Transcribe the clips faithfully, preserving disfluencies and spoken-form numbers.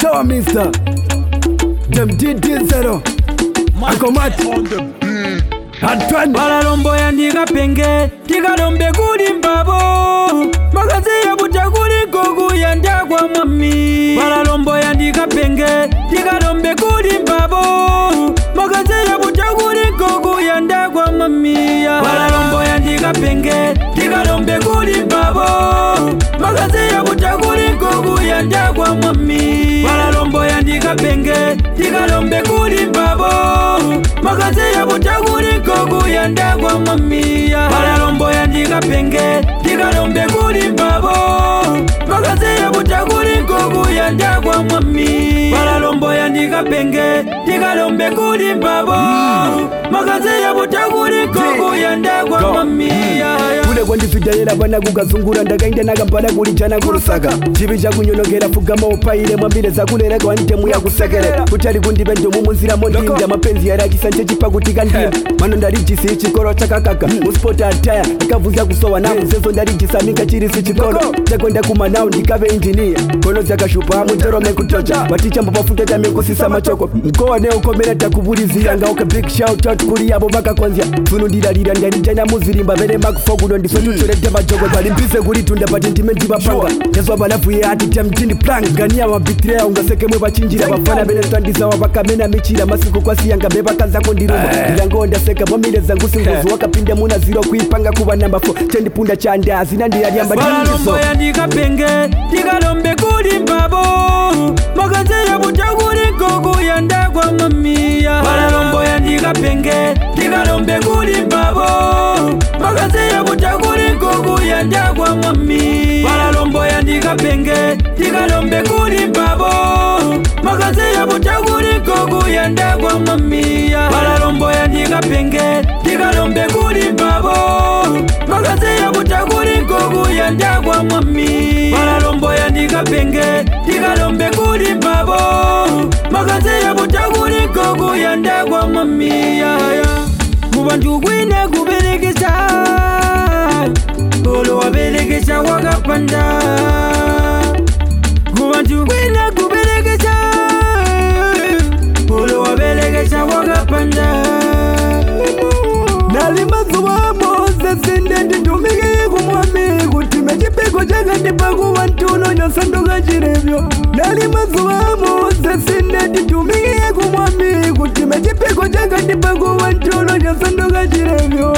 Tower Mister Dem D D zero Akomat Antoine Balalombo yandika penge Tikalombe kuli mbabo Magazi ya butakuli kogu yandakwa mami Balalombo yandika penge Tikalombe kuli mbabo Magazi ya butakuli kogu yandakwa mami Balalombo yandika penge Tikalombe kuli mbabo Magazi ya butakuli kogu yandakwa mami Balalombo yandika penge Tikalombe kuli mbabo Magazi ya butakuli kogu yandakwa mami Balalombo yandika penge Tikalombe kuli mbabo Magazi ya butakuli kogu yandakwa mami Balalombo yandika penge Tikalombe kuli mbabo Magazi ya butakuli kogu yandakwa mami Kule kwa ndifidayela bana kukazungura ndakainde nakampala kulijana kurusaka Chibi chakunyonogera fugama upaile mwambile za kulera kwa ntemu ya kusekelera Kutali kundipendo mumunzira mondinda mapenzi ya raki sanje chipakutika ndim Mano ndarijisi chikoro chakakaka Muspota ataya nikavuza kusowa na mzezo ndarijisa minka chirisi chikoro Chakwenda kumanao ndikabe injinia Kono zakashupa hamu zero mekutocha Waticha mbafuta tame kusisa machoko Mkoa neo komena takubulizi Yanga oka big shout out kuri yabo baka kwanzia Sunu ndidalira ndarijana muzirimba Vene makufogudo ndiso tuchorete majoko Walimpise kuri tunda pati ntimenti bapanga Yeso balafu ye hati temtini plank Gania wabitrea ungaseke mwe bachinjira Wafana bene standisa wabaka mena michira Masiku kwa siyanga beba kanza kondiruma Ilango ndaseka mwamile zangu singuzu Wakapinde muna zero kuipanga kuwa namba four Chendi punda chanda zina ndi aliamba Balalombo yandika penge Tikalombe kuli mbabo Magazi ya butakuli kogu yandakwa mami Balalombo yandika penge Tikalombe kuli mbabo Magazi ya butakuli kogu yandakwa mami Balalombo yandika penge Tikalombe kuli mbabo Magazi ya butakuli kogu yandakwa mami Balalombo yandika penge Tikalombe kuli mbabo Magazi ya butakuli kogu yandakwa mami Balalombo yandika penge Tikalombe kuli mbabo Magazi ya butakuli kogu yandakwa mami Kubantu kwine kuberekesa Olo waberekesa wakapanda Kubantu kwine kuberekesa Olo waberekesa wakapanda Nalimazuwa Moses Ndendi tumige kumwami Kutime chipeko chaka nipaku wantuno nyosandoka chirevyo Nalimazuwa Moses Ndendi tumige kumwami Kutime chipeko chaka nipaku wantuno nyosandoka chirevyo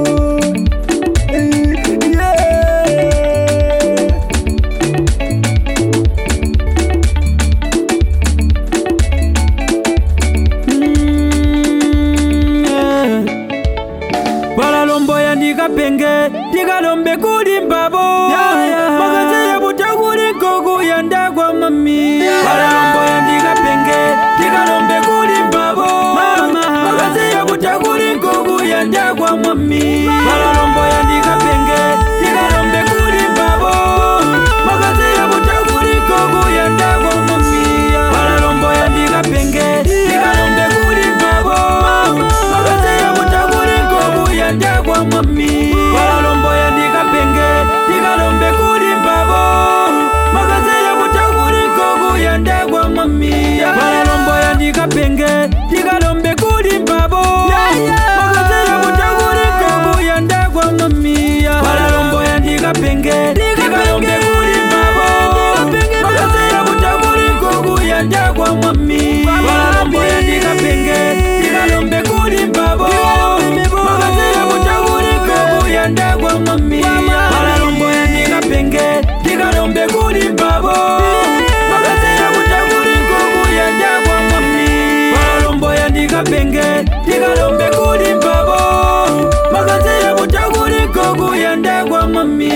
Balalombo yandika penge Tikalombe kuli mbabo Magazi ya butakuli kogu yandakwa mami Balalombo yandika penge Tikalombe kuli mbabo Magazi ya butakuli kogu yandakwa mami Balalombo yandika penge Tikalombe kuli mbabo Magazi ya butakuli kogu yandakwa mami Balalombo yandika penge Tikalombe kuli mbabo Magazi ya butakuli kogu yandakwa mami Balalombo yandika penge Tikalombe kuli mbabo Magazi ya butakuli kogu yandakwa mami Balalombo yandika penge Tikalombe kuli mbabo Magazi ya butakuli kogu yandakwa mami Balalombo yandika penge Tikalombe kuli mbabo Magazi ya butakuli kogu yandakwa mami Balalombo yandika penge Tikalombe kuli mbabo Magazi ya butakuli kogu yandakwa mami Balalombo yandika penge Tikalombe kuli mbabo Magazi ya butakuli kogu yandakwa mami Balalombo yandika penge Tikalombe kuli mbabo Magazi ya butakuli kogu yandakwa mami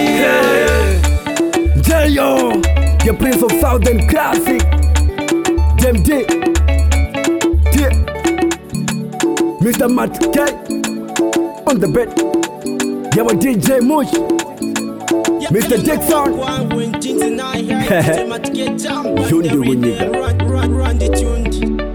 J-Yo, the Prince of Southern Classic Dem D T Mister Matt K on the bed Yawa D J Mush Mister Dixon Yundu Winniga Run the tune.